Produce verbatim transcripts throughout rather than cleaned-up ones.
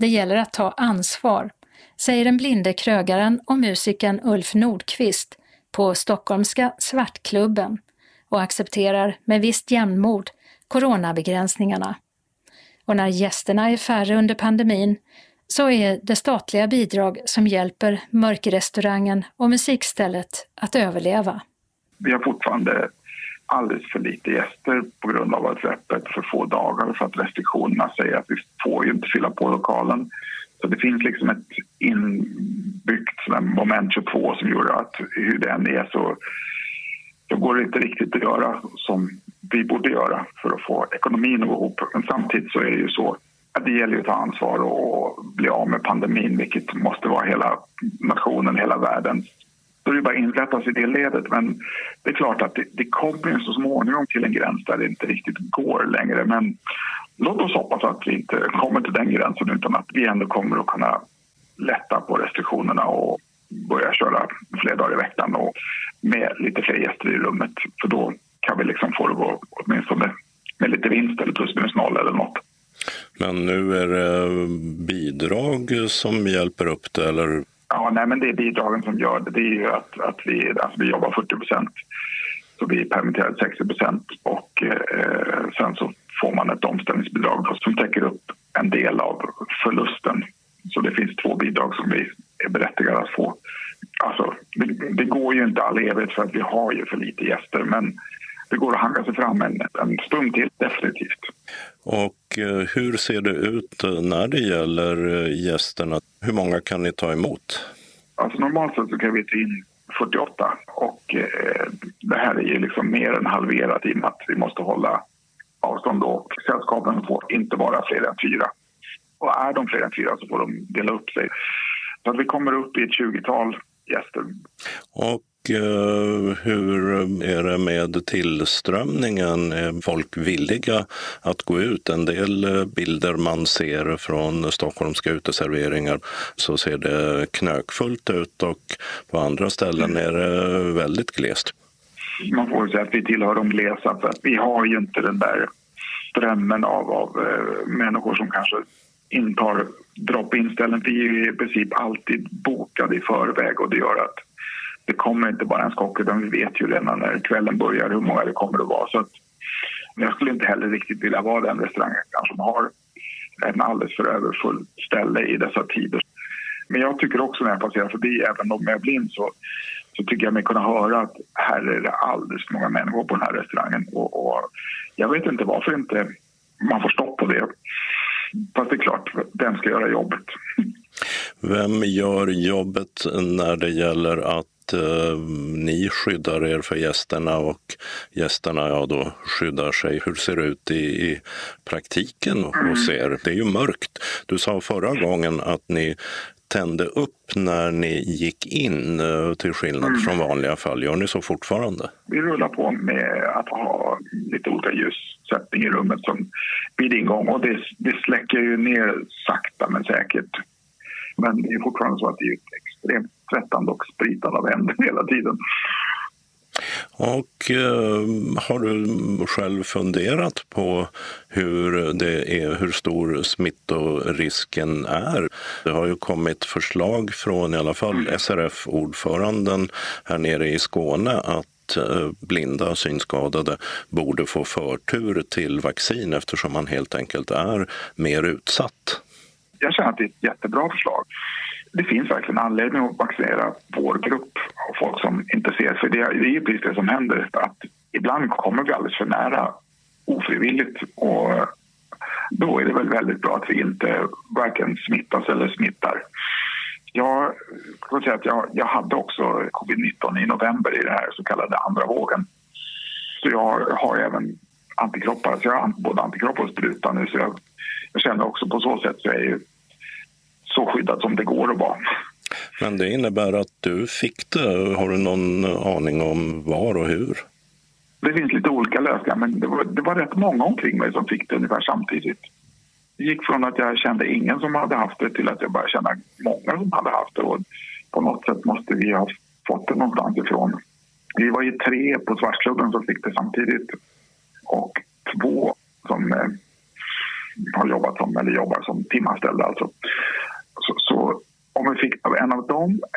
Det gäller att ta ansvar, säger den blinde krögaren och musikern Ulf Nordqvist på stockholmska Svartklubben och accepterar med visst jämnmod coronabegränsningarna. Och när gästerna är färre under pandemin så är det statliga bidrag som hjälper Mörkrestaurangen och musikstället att överleva. Vi har fortfarande alldeles för lite gäster på grund av att vi är öppet för få dagar för att restriktionerna säger att vi får ju inte fylla på lokalen. Så det finns liksom ett inbyggt moment tjugotvå som gör att hur det än är så, så går det inte riktigt att göra som vi borde göra för att få ekonomin att gå ihop. Men samtidigt så är det ju så att det gäller att ta ansvar och bli av med pandemin, vilket måste vara hela nationen, hela världen. Då är det bara inrättas i det ledet, men det är klart att det, det kommer så småningom till en gräns där det inte riktigt går längre. Men låt oss hoppas att vi inte kommer till den gränsen utan att vi ändå kommer att kunna lätta på restriktionerna och börja köra fler dagar i veckan och med lite fler gäster i rummet. För då kan vi liksom få det gå åtminstone med lite vinst eller plus minus noll eller något. Men nu är det bidrag som hjälper upp det, eller? Ja, nej, men det är bidragen som gör det. Det är ju att, att vi, alltså vi jobbar fyrtio procent, så vi permitterar sextio procent och eh, sen så får man ett omställningsbidrag som täcker upp en del av förlusten. Så det finns två bidrag som vi är berättigade att få. Alltså, det, det går ju inte all evighet för att vi har ju för lite gäster, men det går att hanga sig fram en, en stund till, definitivt. Och hur ser det ut när det gäller gästerna? Hur många kan ni ta emot? Alltså normalt sett så kan vi ta in fyrtioåtta och eh, det här är ju liksom mer än halverat i och med att vi måste hålla avstånd och sällskapen får inte vara fler än fyra. Och är de fler än fyra så får de dela upp sig. Så att vi kommer upp i ett tjugotal gäster. Och uh, hur är det med tillströmningen? Är folk villiga att gå ut? En del bilder man ser från stockholmska uteserveringar så ser det knökfullt ut och på andra ställen är det väldigt glest. Man får säga att vi tillhör de glesa för att vi har ju inte den där strömmen av, av uh, människor som kanske intar drop-in-ställen. Vi är ju i princip alltid bokade i förväg och det gör att det kommer inte bara en skock utan vi vet ju redan när kvällen börjar hur många det kommer att vara. Så att jag skulle inte heller riktigt vilja vara den restaurangen som har en alldeles för överfull ställe i dessa tider. Men jag tycker också när jag passerar förbi, även om jag är blind, så, så tycker jag mig kunna höra att här är det alldeles för många människor på den här restaurangen. Och, och jag vet inte varför inte man får stopp på det. Fast det är klart, vem ska göra jobbet? Vem gör jobbet när det gäller att eh, ni skyddar er för gästerna och gästerna ja, då skyddar sig? Hur ser det ut i, i praktiken hos er? Det är ju mörkt. Du sa förra gången att ni tände upp när ni gick in, till skillnad mm. från vanliga fall. Gör ni så fortfarande? Vi rullar på med att ha lite olika ljussättning i rummet som vid ingång. Och det, det släcker ju ner sakta men säkert. Men det är fortfarande så att det är extremt svettande och spritande av händer hela tiden. Och eh, har du själv funderat på hur det är, hur stor smittorisken är? Det har ju kommit förslag från i alla fall S R F-ordföranden här nere i Skåne att eh, blinda synskadade borde få förtur till vaccin eftersom man helt enkelt är mer utsatt. Jag känner att det är ett jättebra förslag. Det finns verkligen anledning att vaccinera vår grupp av folk som inte ser. För det är ju precis det som händer. Att ibland kommer vi alldeles för nära ofrivilligt. Och då är det väl väldigt bra att vi inte varken smittas eller smittar. Jag kan säga att jag, jag hade också covid nitton i november i den här så kallade andra vågen. Så jag har även antikroppar. Så jag har både antikroppar och sprutan nu. Så jag, jag känner också på så sätt så är jag ju så skyddad som det går att vara. Men det innebär att du fick det. Har du någon aning om var och hur? Det finns lite olika lösningar, men det var, det var rätt många omkring mig som fick det ungefär samtidigt. Det gick från att jag kände ingen som hade haft det till att jag bara kände många som hade haft det. Och på något sätt måste vi ha fått det någonstans ifrån. Vi var ju tre på Svartklubben som fick det samtidigt. Och två som eh, har jobbat som, eller jobbar som timanställda alltså.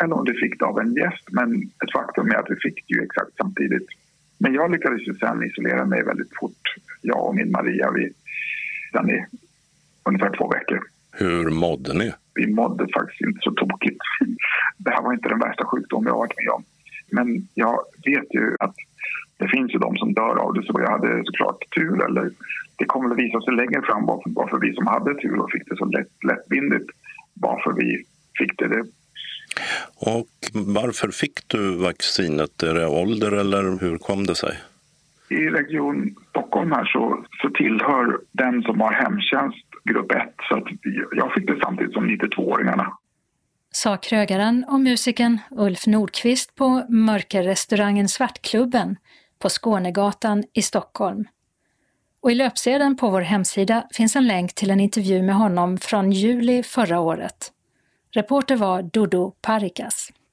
eller om du fick det av en gäst. Men ett faktum är att vi fick det ju exakt samtidigt. Men jag lyckades ju sen isolera mig väldigt fort. Jag och min Maria, vi sen i ungefär två veckor. Hur mådde ni? Vi mådde faktiskt inte så tokigt. Det här var inte den värsta sjukdomen jag har varit med om. Men jag vet ju att det finns ju de som dör av det, så jag hade såklart tur. Eller det kommer att visa sig längre fram varför, varför vi som hade tur och fick det så lätt, lättvindigt, varför vi fick det. det. Och varför fick du vaccinet? Är det ålder eller hur kom det sig? I Region Stockholm här så, så tillhör den som har hemtjänst grupp ett, så att jag fick det samtidigt som nittiotvååringarna. Sa krögaren och musikern Ulf Nordqvist på mörkerrestaurangen Svartklubben på Skånegatan i Stockholm. Och i löpsedeln på vår hemsida finns en länk till en intervju med honom från juli förra året. Reporter var Dodo Parikas.